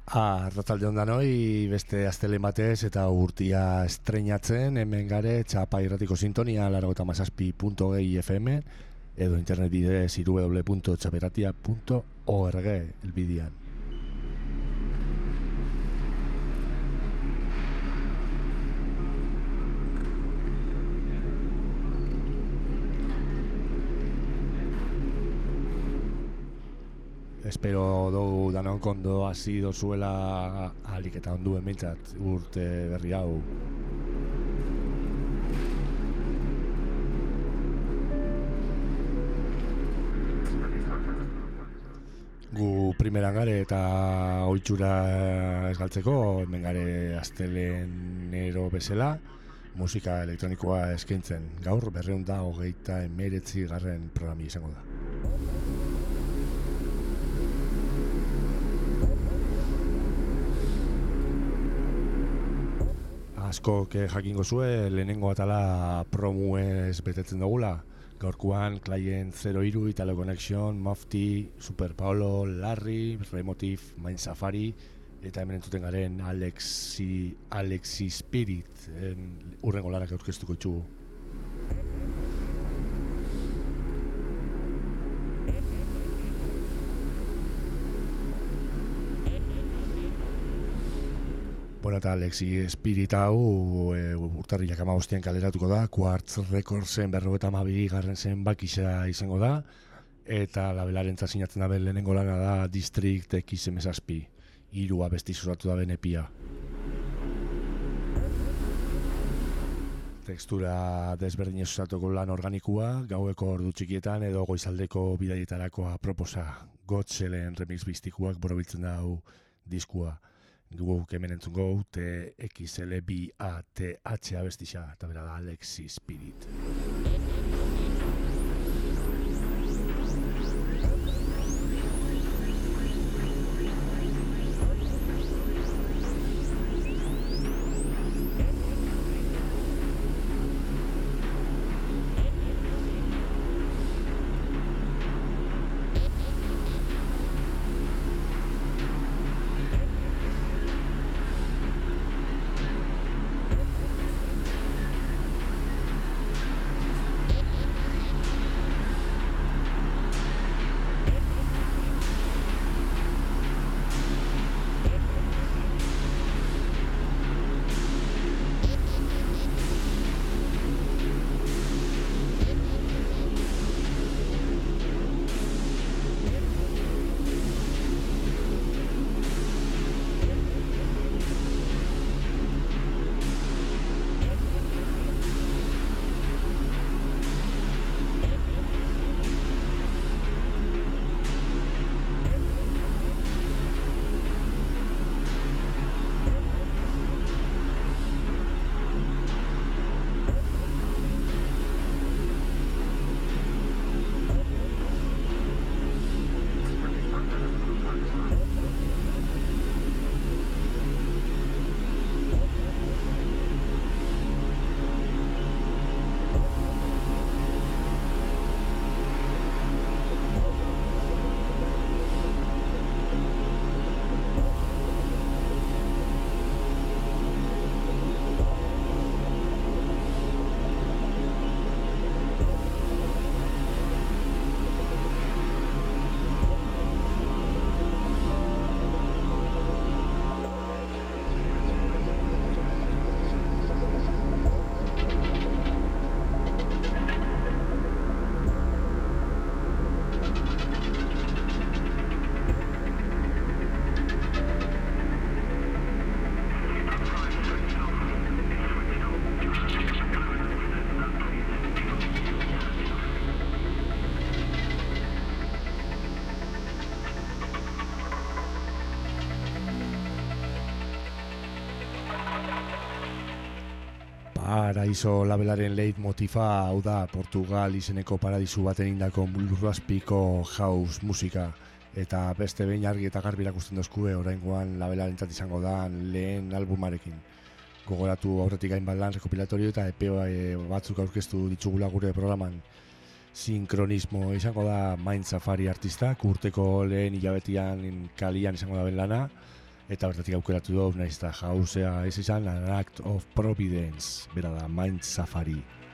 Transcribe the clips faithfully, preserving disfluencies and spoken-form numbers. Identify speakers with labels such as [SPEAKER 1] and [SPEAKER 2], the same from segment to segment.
[SPEAKER 1] Arratalde ondanoi, beste astelen batez eta urtia estreinatzen, hemen gare txapa irratiko sintonia largota mazazpi punto gehi F M edo internet bidez w w w punto txaperatia punto org elbidian. Espero dugu danon kondo hasi dozuela alik eta onduen mintzat urte berri hau. Gu primeran gare eta ohitura ez galtzeko, hemen gare astelenero bezala, musika elektronikoa eskaintzen. Gaur berrehun eta hogeita hemeretzi garren programi izango da. Askok jakingo zue, lehenengo atala promuez betetzen dugula. Gaurkoan, Client zero hiru, Italo Connection, Mufti, Super Paolo, Larry, Remotive, Mind Safari, eta hemen entzuten garen Alexi, Alexi Spirit, urrengo lanak aurkeztuko itxugu. Bueno, eta Alexi Spirit hau e, urtarrilak hamabostean kaleratuko da, Quartz Recordsen berrogeta hamabi garren zen bakisa izango da, eta labelaren sinatzen daben lehenengo lana da District X M zazpi, hiru abesti zuratu daben epia. Tekstura desberdin ezutatuko lan organikua, gaueko ordu txikietan edo goizaldeko bidaietarako aproposa, Gotzelen remix biztikuak borobiltzen da hau diskua. Dugu hemen entzungo T X L B A T H abestisa eta bera da Alexi Spirit. Paraiso labelaren leitmotifa hau da Portugal izeneko paradisu baten indako lurrazpiko house musika, eta beste behin argi eta garbi erakusten dozkue oraingoan labelarentzat izango da lehen albumarekin. Gogoratu aurretik hainbat lan rekopilatorio eta E P batzuk aurkeztu ditugula gure programan. Sinkronismo izango da Mind Safari artistak, urteko lehen hilabetian kalian izango da ben lana, eta bertatik aukeratu dugu, nahiz eta jauzea ez izan, An Act of Providence, bera da Mind Safari.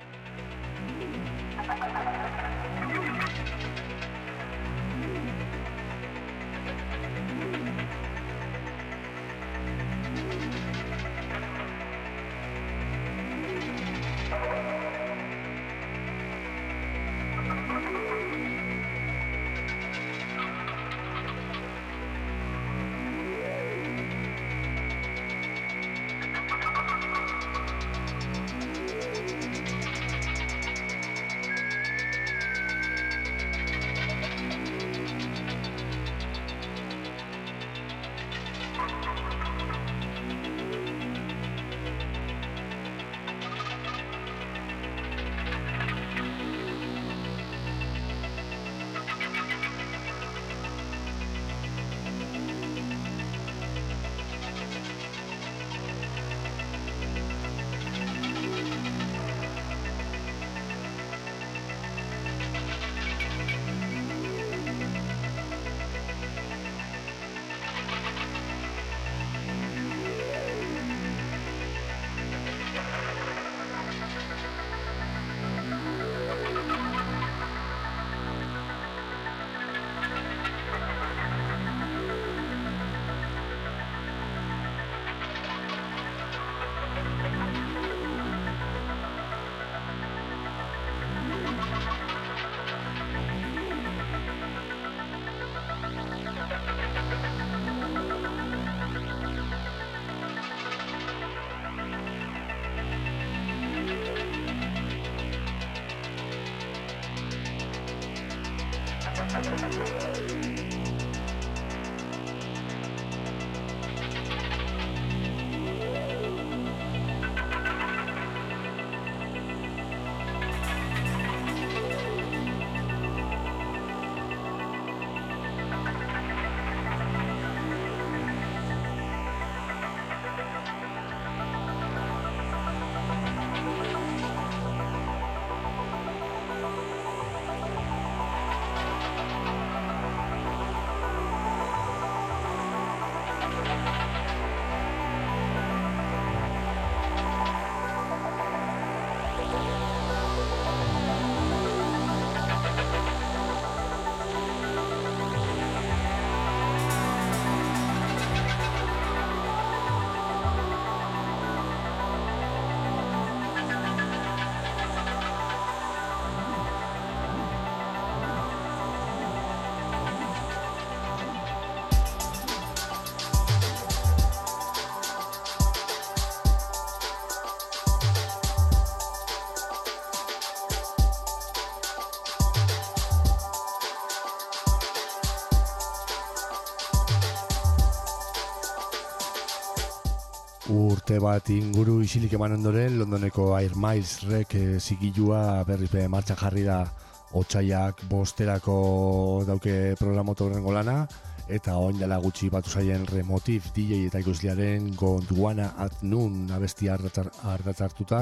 [SPEAKER 1] Urte bat inguru isilik eman ondoren, Londoneko Air Miles rek e, zigilua berriz be martxan jarri da otsaiak bosterako dauke programoto horrengo lana, eta oin dela gutxi batu zaien Remotif D J eta ikuslearen Gondwana at Noon abestia ardatzartuta,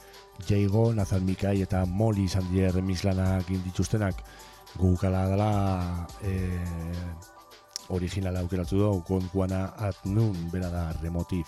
[SPEAKER 1] Jaigo, Nathan Mikai eta Molly izan die remix lanak indituztenak, gukala dela e, originala aukeratu dugu, Gondwana at Noon, bera da Remotif.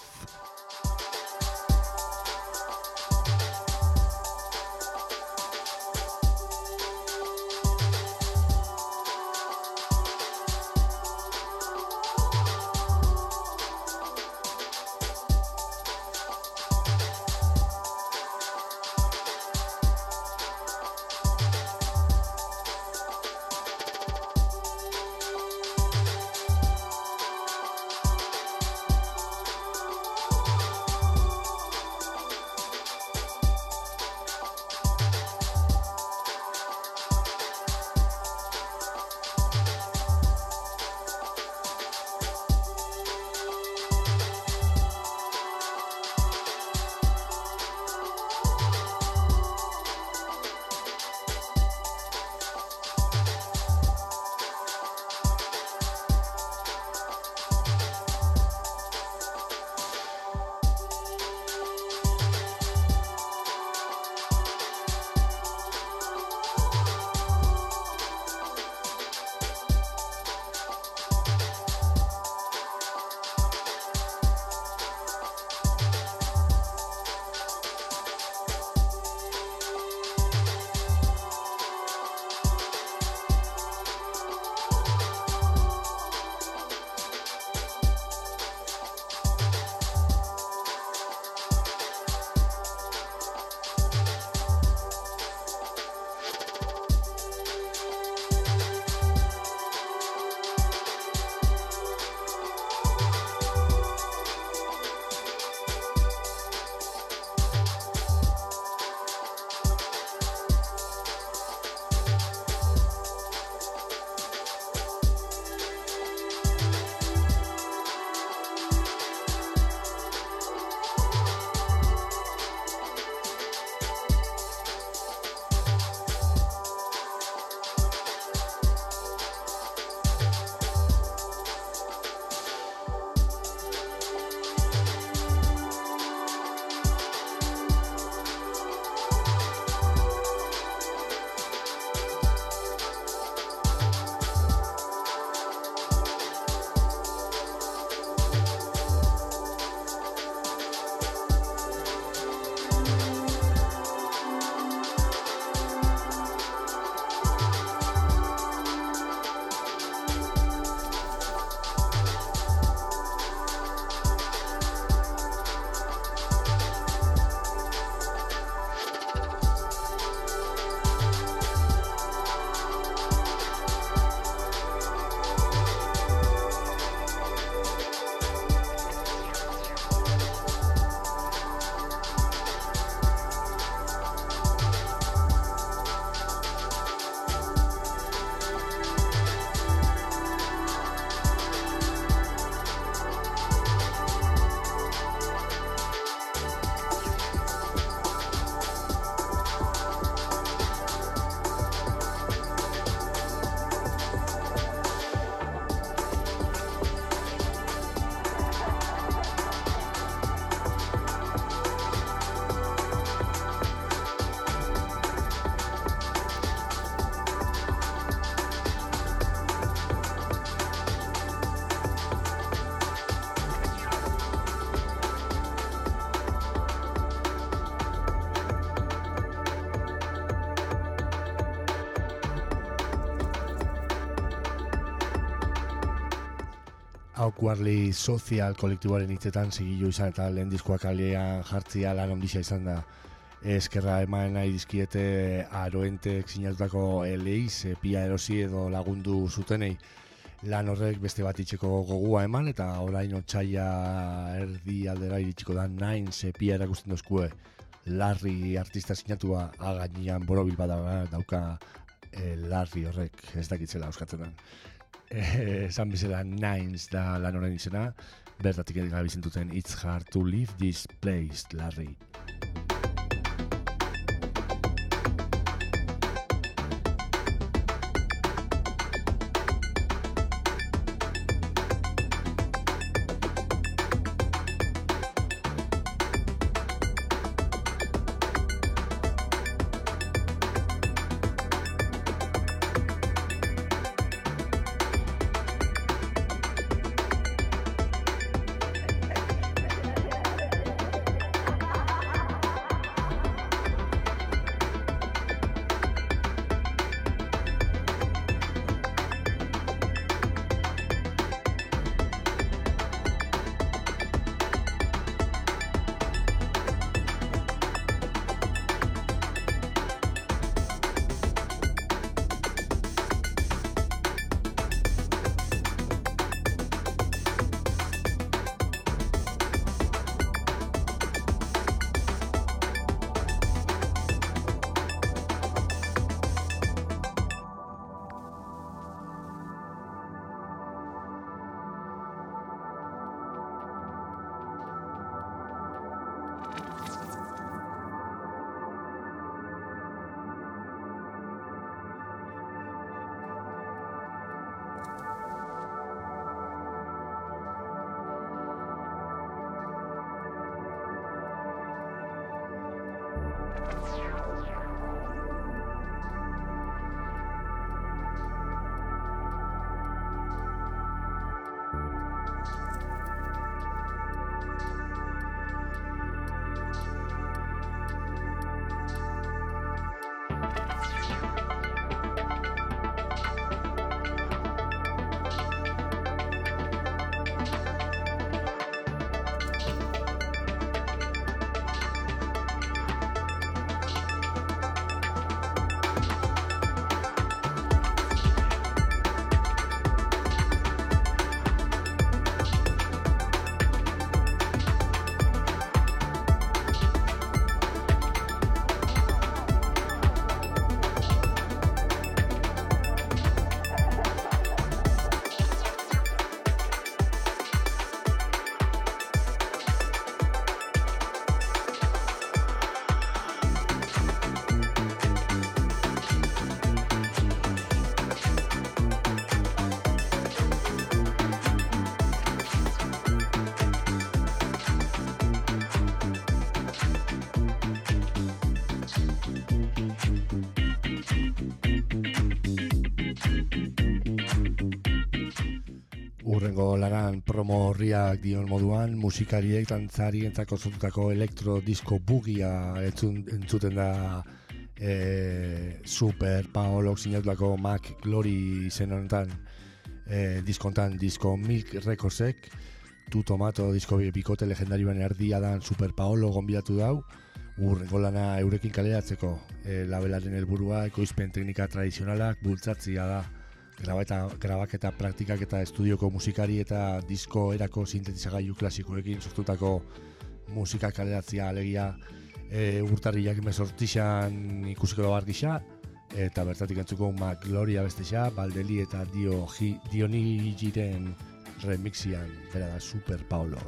[SPEAKER 1] Awkwardly Social kolektiboaren hitzetan zigilu izan eta lehen diskoak kalean jartzia lan ondixia izan da. Eskerra eman nahi dizkiete Aroentek sinatutako eleiz, pia erosi edo lagundu zutenei. Lan horrek beste bat itxeko gogua eman eta orain otsaila erdi aldera iritsiko da Nines pia erakusten dozkue. Larry artista sinatua againean borobil bada dauka e, Larry horrek ez dakitzela euskatzen da. Esan bizela Nines da lan horren izena, bertatik edera bizentuten It's hard to leave this place, Larry. Urrengo lanan promo horriak dion moduan, musikariek dantzarientzako sortutako elektro-disko bugia entzun, entzuten da e, Super Paolok sinatutako Mac Glory izen honetan e, diskontan Disco Milk Recordsek, Tu Tomato disko bikote legendarioan erdia dan Super Paolo gonbidatu dau, urrengo lana eurekin kaleratzeko e, labelaren helburua ekoizpen teknika tradizionalak bultzatzia da. Grabeta, grabaketa, praktikak eta estudioko musikari eta disko erako sintetizagailu klasikoekin sortutako musika kaleratzia alegia e, urtarriak emezortzixan ikusiko bar gisa eta bertatik entzuko Mac Gloria bestexa, Baldeli eta Dio, Dionigiren remixian, bera da Super Paolo.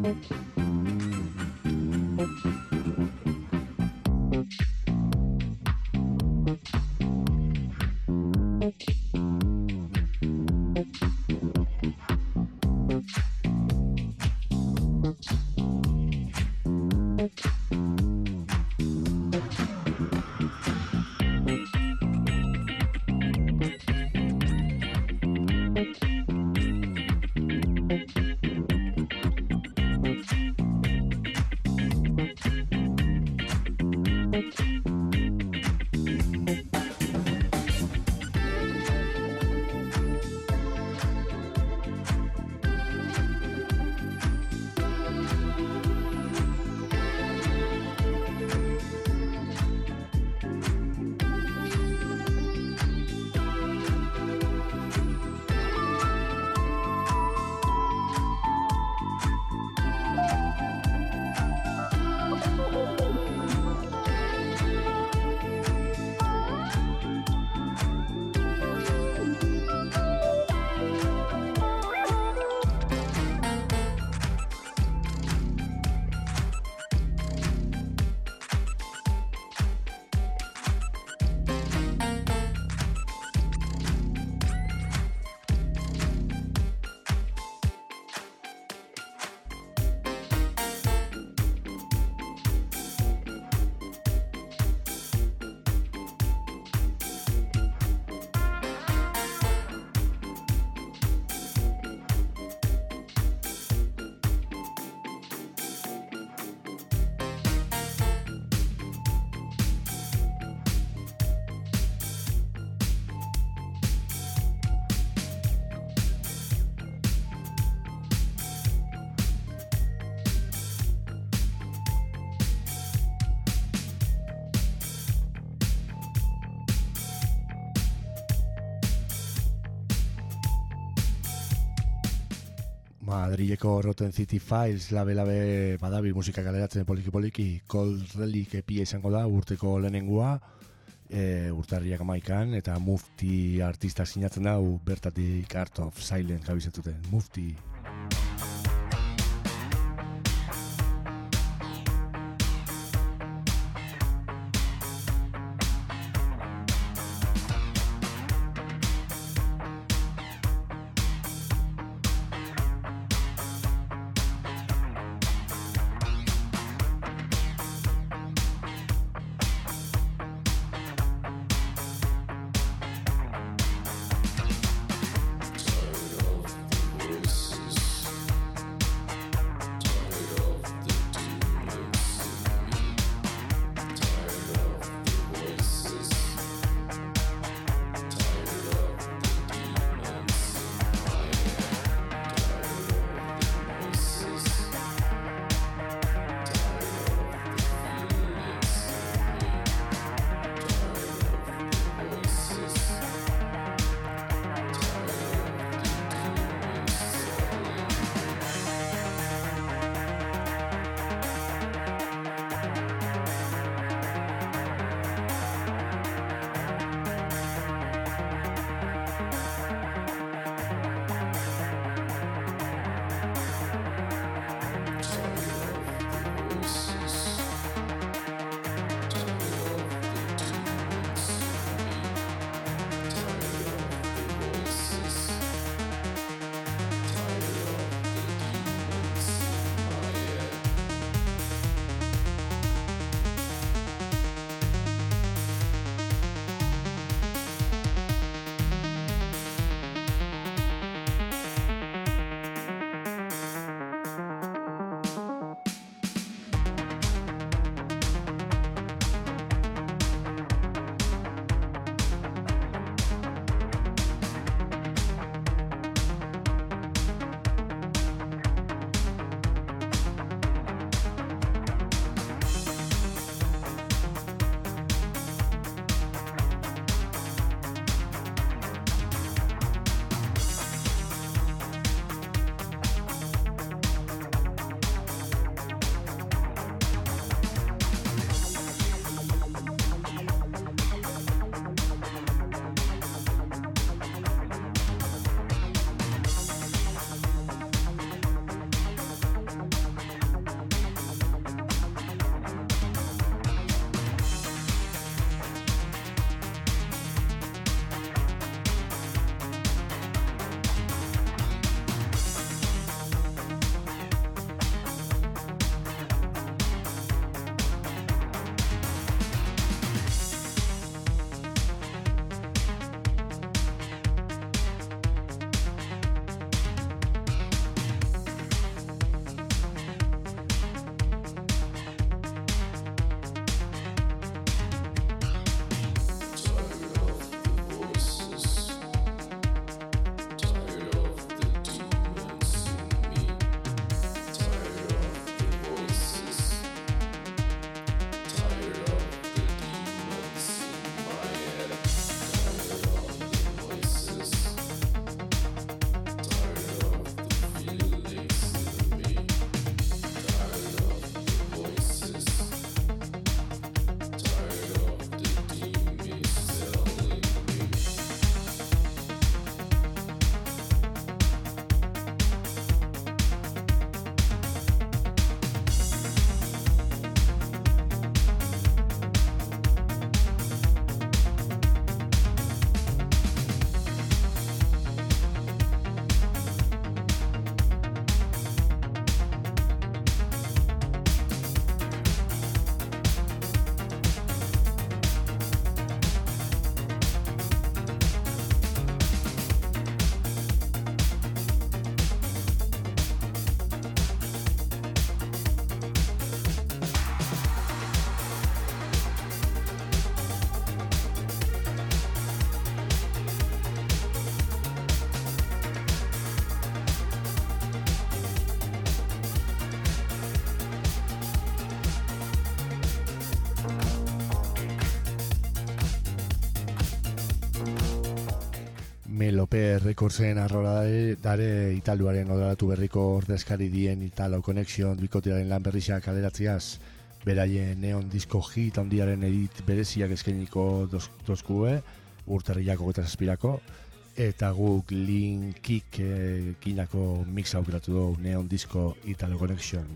[SPEAKER 1] Madrileko Rotten City Files labe-labe badabil musika kaleratzen poliki-poliki. Cold Relic epia izango da urteko lehenengua, e, urtarriak amaikan, eta Mufti artista sinatzen da, bertatik Art of Silence gabizetuten. Mufti.
[SPEAKER 2] Voices
[SPEAKER 1] Melope Recordsen arrola dare, dare Italuaren odalatu berriko ordezkari dien Italo Connection bikotearen lan berriak kaleratziaz, beraien neon disko hit handiaren edit bereziak eskainiko dozkue, urtarriako eta zazpirako, eta guk linkik eh, kinako mix aukeratu dugu neon disko Italo Connection.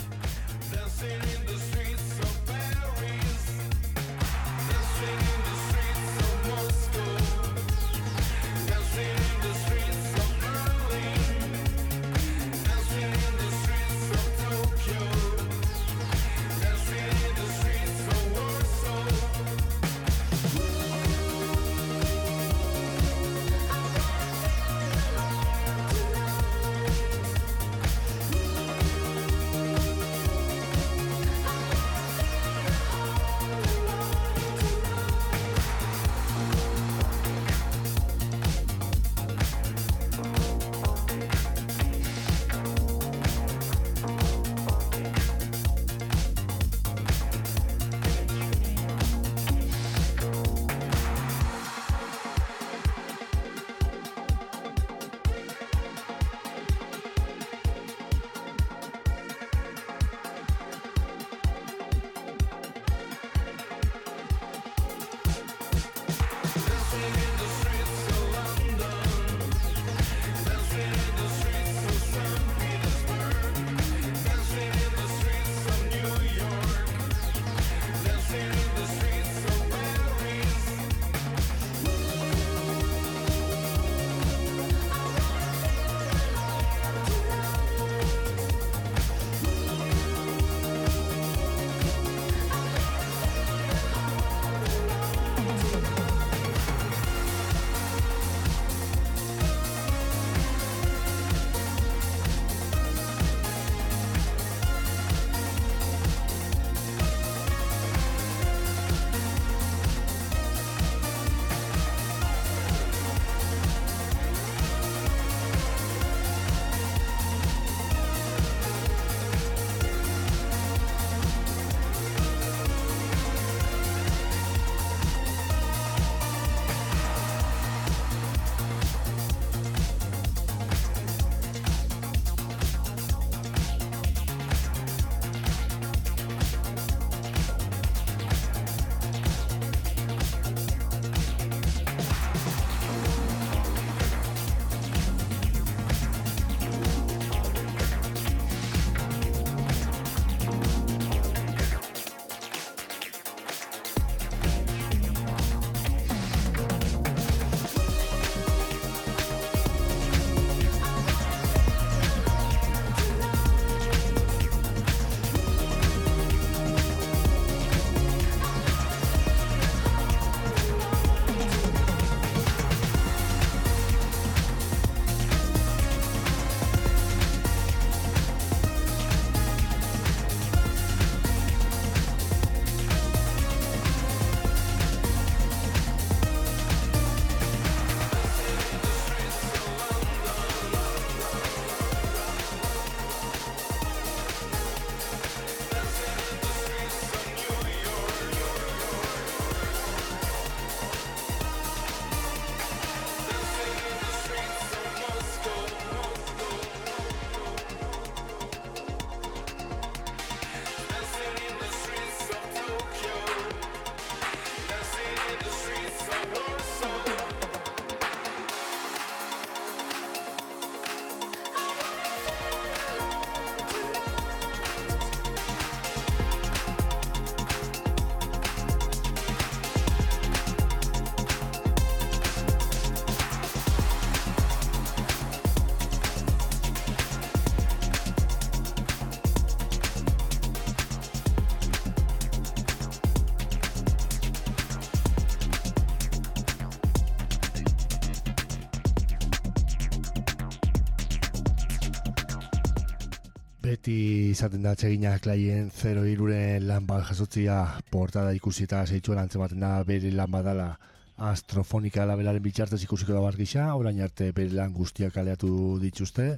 [SPEAKER 1] Beti izaten da atseginak laien zero iruren lan bat jasotzia portada ikusi eta zeitzuela antzematen da bere lan badala astrofonika labelaren bitxartez ikusiko da bargisa, orain arte bere lan guztiak kaleatu dituzte,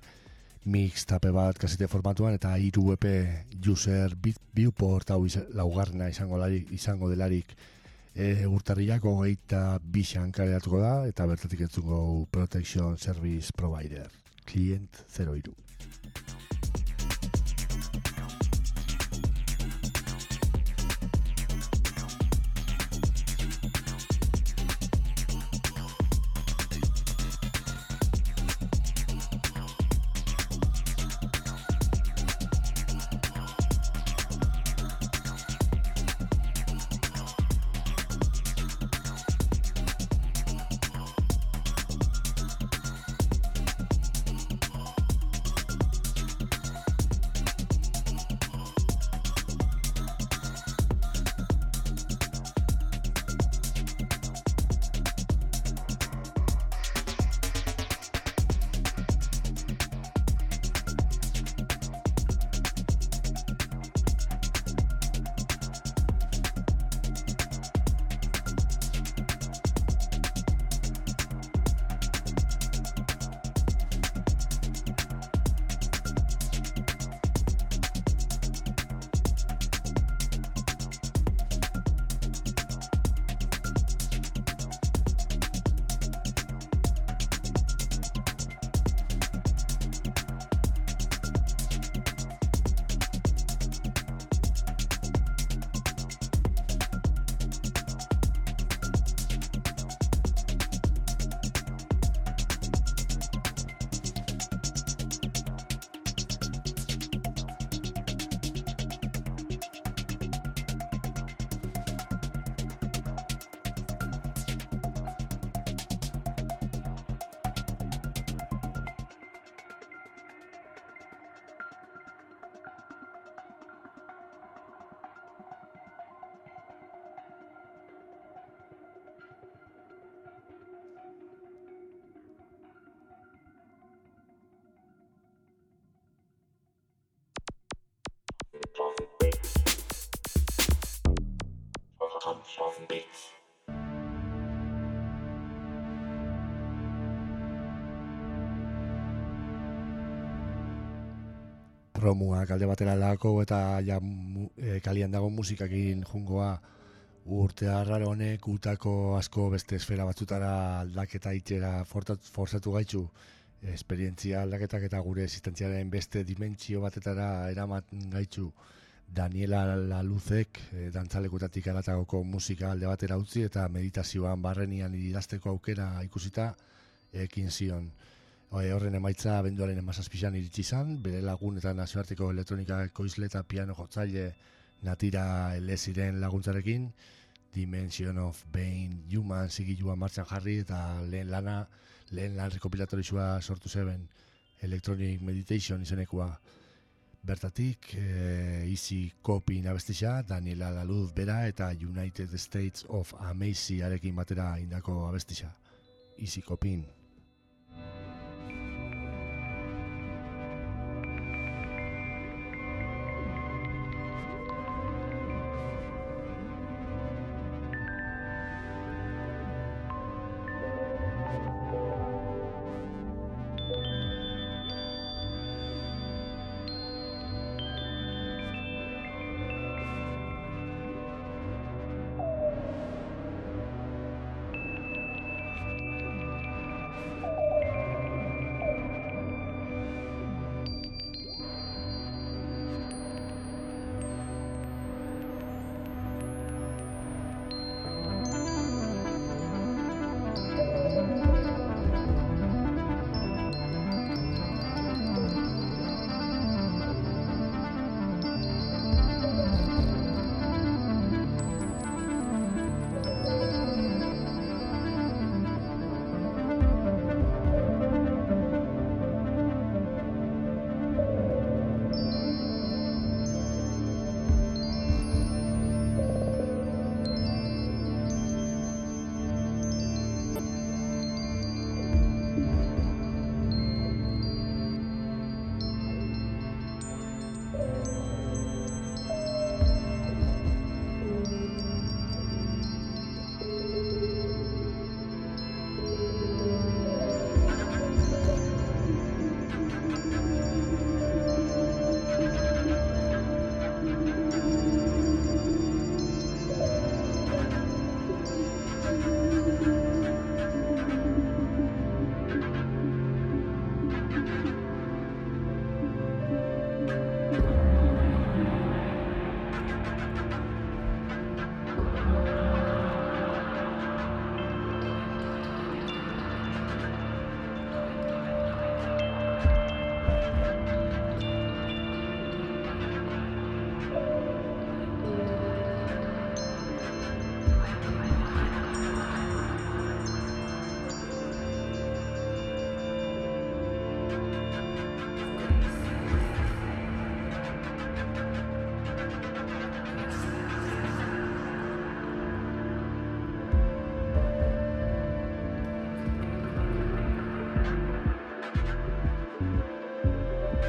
[SPEAKER 1] mixtape bat kasete formatuan eta hiru E P user viewport hau laugarrena izango, izango delarik E, urtarriak hogeita bixan kaleratuko da, eta bertatik entzungo Protection Service Provider, Client zero hiru. Promuak alde batera lako eta ja, e, kalian dago musikakin jungoa urte arraro honek utako asko beste esfera batzutara aldaketa itxera forzatu gaitzu, esperientzia aldaketak eta gure existentziaren beste dimentsio batetara eraman gaitzu. Daniela Laluzek e, dantzalekutatik aratagoko musika alde batera utzi eta meditazioan barrenian idazteko aukera ikusita ekin zion. Horren emaitza abenduaren hamazazpian iritsi izan, bere lagun eta nazioarteko elektronika ekoizle eta piano jotzaile Natira Eleziren laguntzarekin, Dimension of Being Human zigilua martxan jarri eta lehen lana, lehen lan rekopilatorizua sortu zeben, Electronic Meditation izenekoa. Bertatik, e, Easy Copy abestia, Daniela Laluz bera eta United States of Amazing arekin batera indako abestia, Easy Copy.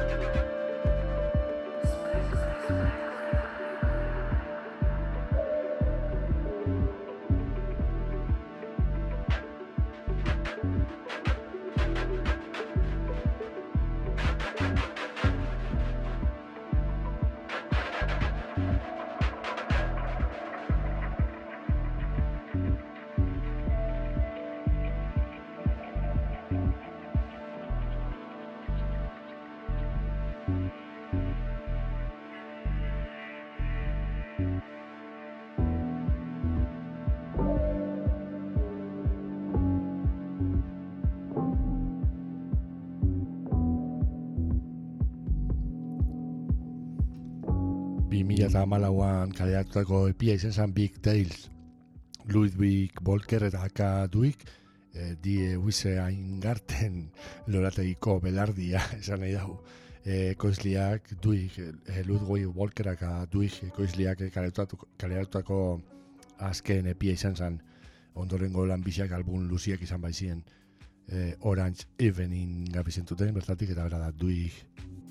[SPEAKER 1] bi mila hamalauan kaleratutako epia izan zen Big Tales. Ludwig Volker eta Aka Duik eh, die Wise Aingarten lorategiko belardia esan nahi dago. Eh, koizliak Duik, eh, Ludwig Volker eta Duik koizliak kaleratutako azken epia izan zen. Ondorengo lanbixak album luziak izan baizien. Eh, Orange Evening gabizentuten bertatik eta bera da Duik.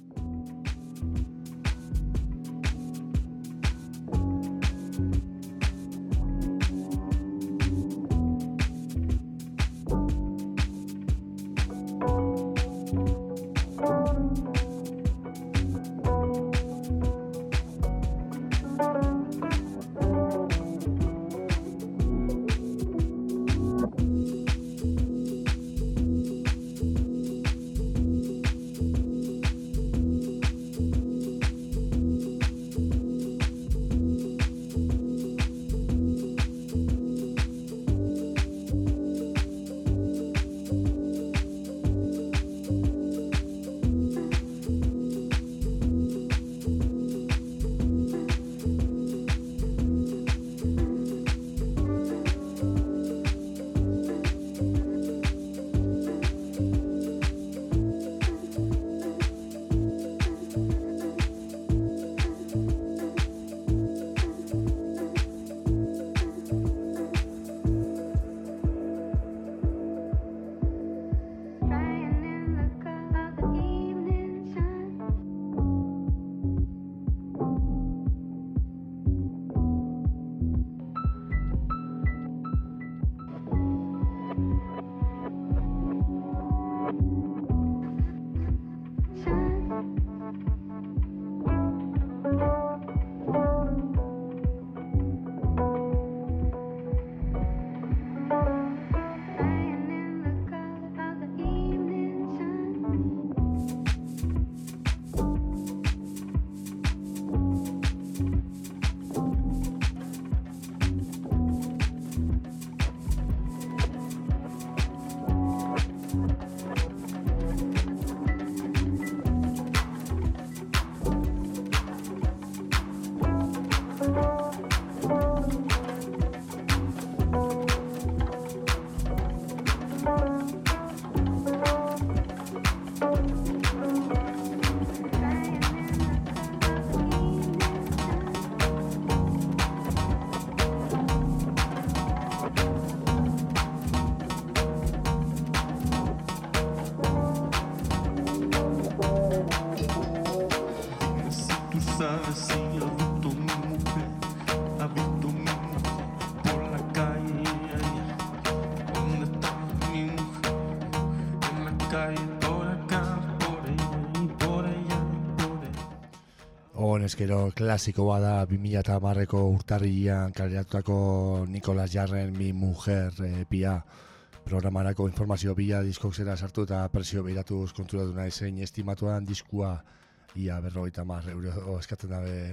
[SPEAKER 1] Honezkero klasikoa da bi mila hamareko urtarrilean kaleratutako Nicolas Jarren Mi Mujer epia. Programarako informazio bila diskoksera sartu eta presio behiratuz konturatu nahi zein estimatuan diskua ia berrogeita hamar euro eskatzen dabe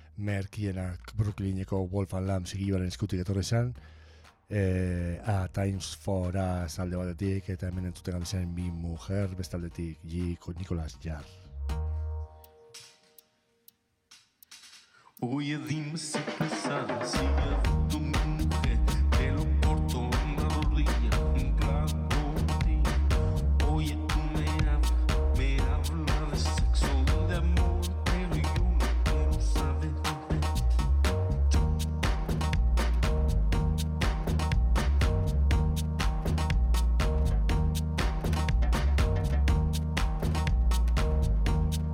[SPEAKER 1] merkienak Brooklyneko Wolf and Lamb zigibaren eskutik etorri zen. E, a Times for Us alde batetik eta hemen entzuten gabizen Mi Mujer bestaldetik G. Nicolas Jarre.
[SPEAKER 2] Oye, dime si cansada sigue tu mujer, pelo corto, una rodilla, un clavo por ti. Oye, tú me hablas, me hablas de sexo, de amor, pero yo no quiero saber de ti.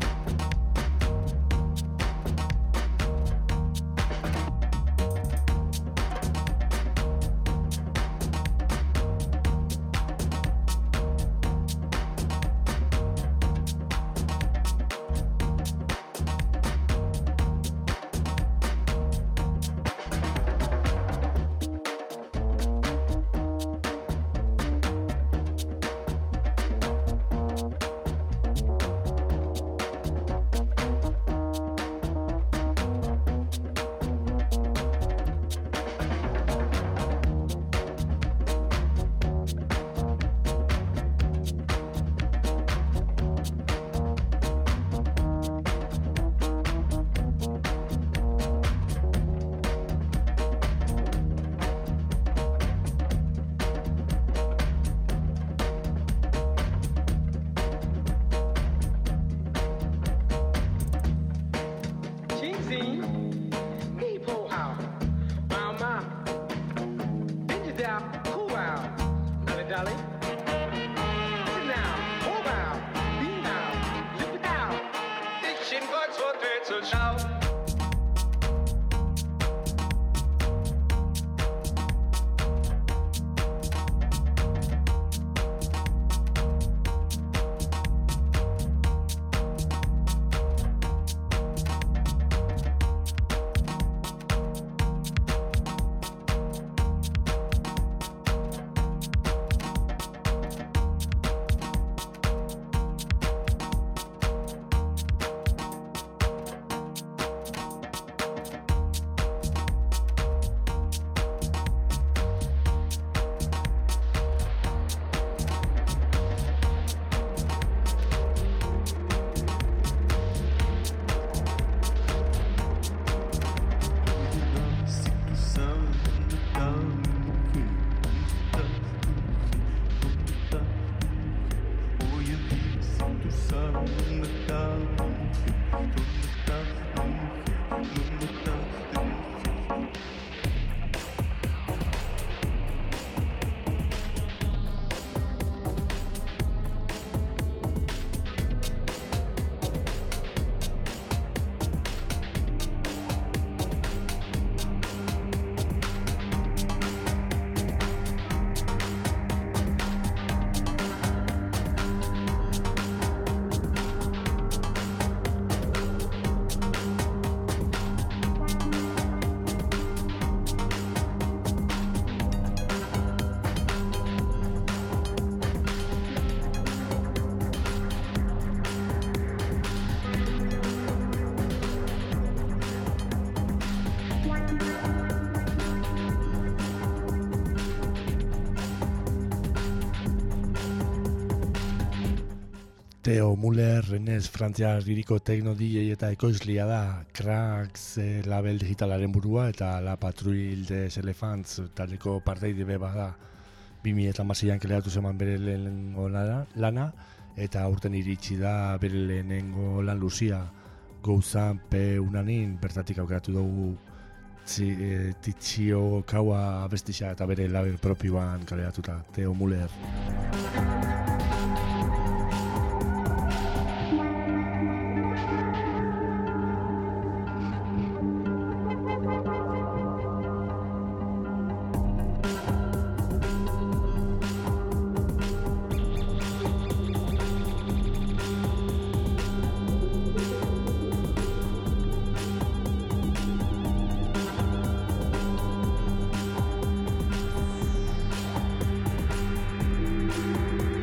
[SPEAKER 3] see me pull out. Wow, my. Did you down? Cool out. Dolly, dolly. Sit down. Pull out. Lean down. Lift it down. Dich in Gott zur Tür schau.
[SPEAKER 1] Theo Muller, Renez, Frantziar hiriko tekno D J eta ekoizlia da, Cracks eh, label digitalaren burua eta La Patrouille des Elephants taldeko parteide beba da. bi mila hamaseian kaleratu zeman bere lehenengo lana eta aurten iritsi da bere lehenengo lan luzia. Gouzan P. Unanin bertatik aukeratu dugu e, Titxio Kaua abestisa eta bere label propioan kaleratuta, Theo Muller.
[SPEAKER 4] Thank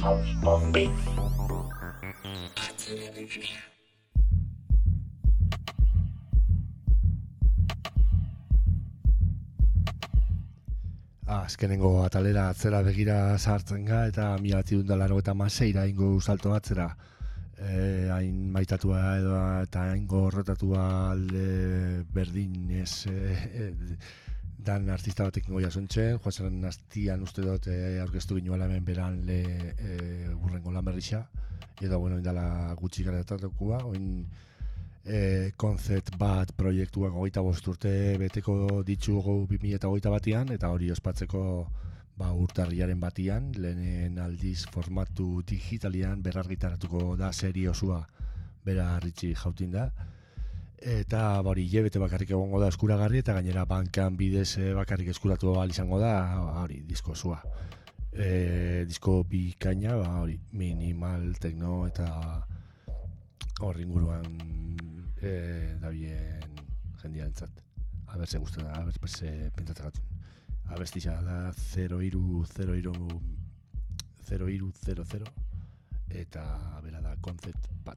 [SPEAKER 1] Azkenengo atalera atzera begira sartzen ga eta mila bederatziehun eta laurogeita hamaseira ingo salto atzera. E, hain maitatua edo eta hain gorrotatua alde berdin ez e, e, dan artista batek ingo jasontzen, joazen hastian uste dut e, aurkeztu ginuela hemen beran le e, urrengo lan berrixa, edo bueno, indala gutxi garatatukoa, oin e, konzert bat proiektuak hogeita bost urte beteko ditugu bi mila hogeita batian, eta hori ospatzeko ba, urtarriaren batian, lehenen aldiz formatu digitalian berrargitaratuko da serie osua bera ritxi jautin da. Eta hori hilabete bakarrik egongo da eskuragarri eta gainera bankan bidez bakarrik eskuratu ahal izango da hori disko osua. E, disko bikaina, ba, hori minimal, techno eta hor inguruan e, dabien jendiarentzat. Aber ze gustu da, aber ze pentsatzen. Abestisa da zero hiru zero hiru zero hiru zero zero eta bera da konzept bat.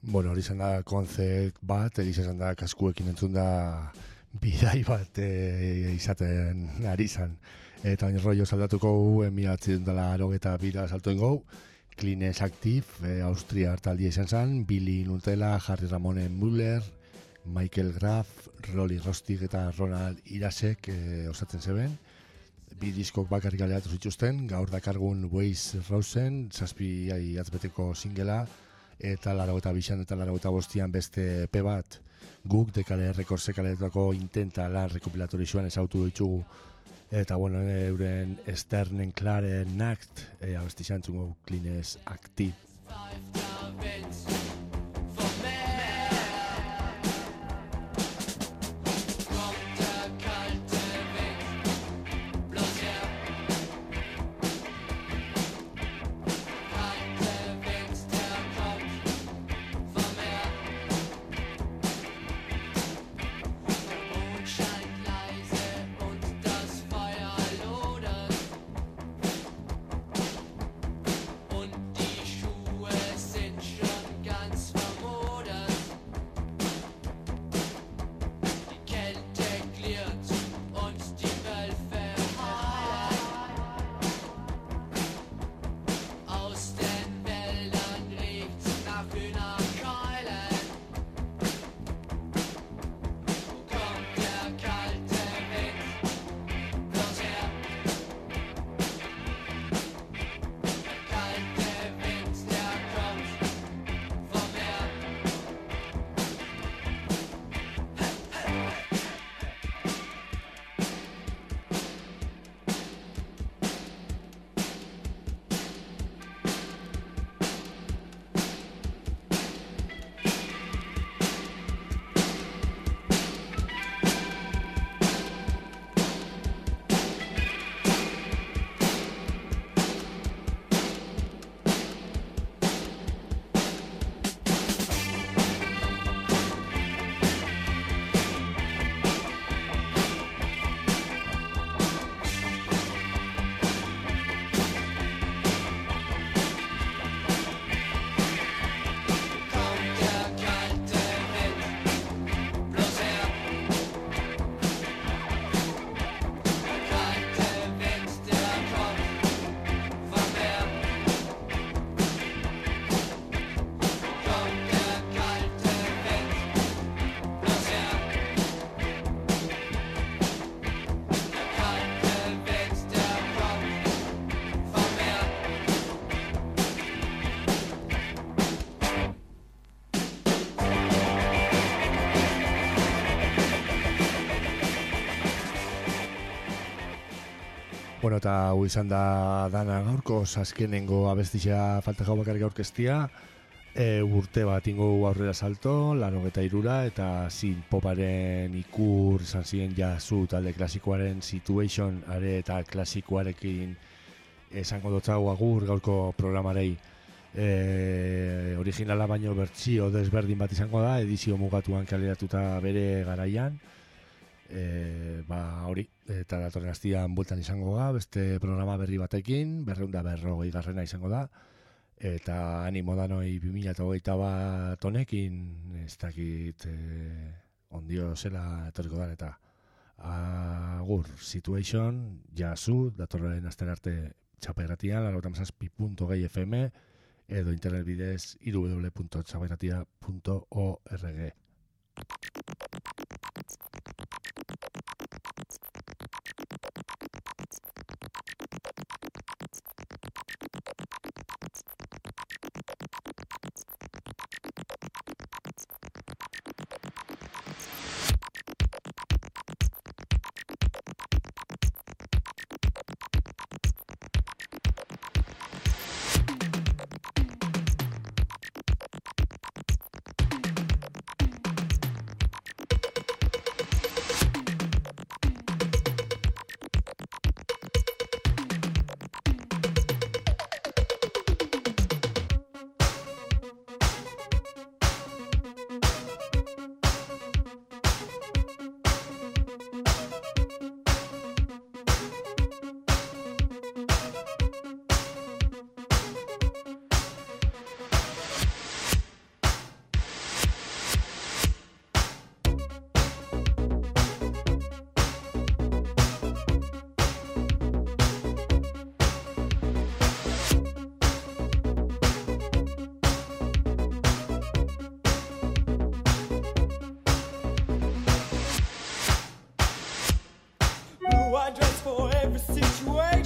[SPEAKER 1] Bueno, hori izan da konzert bat, egiz esan da kaskuekin entzun da bidai bat e, izaten ari izan. Eta hain rollo saldatuko gu, emiatzen dela arogeta bira saltoen gau, Kleenex Active, e, Austria hartaldia izan zen, Billy Nutella, Harry Ramone Müller, Michael Graf, Rolly Rostig eta Ronald Irasek e, osatzen zeben. Bi diskok bakarrik aleatu zituzten, gaur dakargun Waze Rosen, zazpi atzbeteko singela, eta laro eta bixan eta laro eta bostian beste E P bat, guk dekale rekordsek aletuako intenta lan rekopilatori zuen ezautu ditugu. Eta bueno, euren Sternen Klare Nacht, e, abesti xantzungo Kleenex Active. Bueno, eta hau izan da dana gaurko, azkenengo abestia falta jau bakarrik aurkeztia, e, urte bat ingo aurrera salto, larogeta irura, eta zin poparen ikur izan ziren jazu talde klasikoaren Situation are eta klasikoarekin esango dotzau agur gaurko programarei. E, originala baino bertsio desberdin bat izango da, edizio mugatuan kaleratuta bere garaian. E, ba hori, eta datorren astian bueltan izango da, beste programa berri batekin, berreun da berrogei garrena izango da, eta animo danoi bi mila hogeita bat honekin, ez dakit e, ondio zela etorriko da, eta agur, Situation, jazu, datorren asten arte txapairratia, laurogeita hamazazpi puntu gehi F M, edo internet bidez w w w punto txapairratia punto org.
[SPEAKER 4] situation.